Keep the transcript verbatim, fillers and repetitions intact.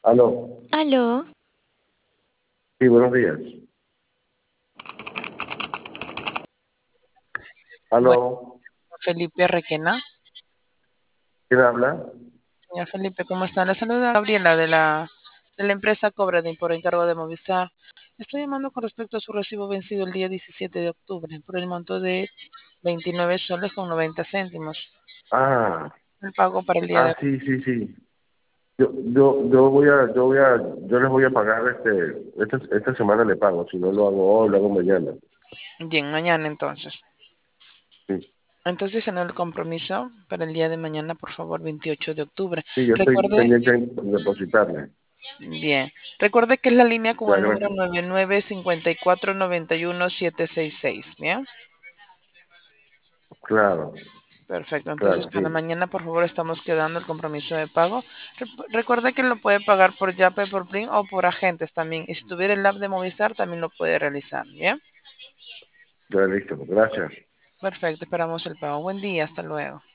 Aló, Aló, sí, buenos días. Aló, Bueno, Felipe Requena. ¿quién habla? Señor Felipe, ¿cómo está? Le saluda Gabriela de la, de la empresa Cobradin por encargo de Movistar. Estoy llamando con respecto a su recibo vencido el día diecisiete de octubre por el monto de veintinueve soles con noventa céntimos. Ah, El pago para el día de ah, hoy. sí, sí, sí. Yo, yo, yo voy a, yo voy a, yo les voy a pagar este, esta, esta semana le pago. Si no lo hago hoy, lo hago mañana. Bien, mañana entonces. Sí, Entonces, en el compromiso para el día de mañana, por favor, veintiocho de octubre. sí, yo estoy Recuerde, pendiente en depositarle. bien, recuerde que es la línea con Ya, el número gracias. nueve nueve cinco cuatro nueve uno siete seis seis. Bien. Claro, Perfecto, entonces claro, para sí. mañana por favor estamos quedando el compromiso de pago. Rep- Recuerda que lo puede pagar por Yape, por Plin o por agentes también. Y si tuviera el app de Movistar también lo puede realizar, ¿bien? Ya listo, gracias. Perfecto, esperamos el pago. Buen día, hasta luego.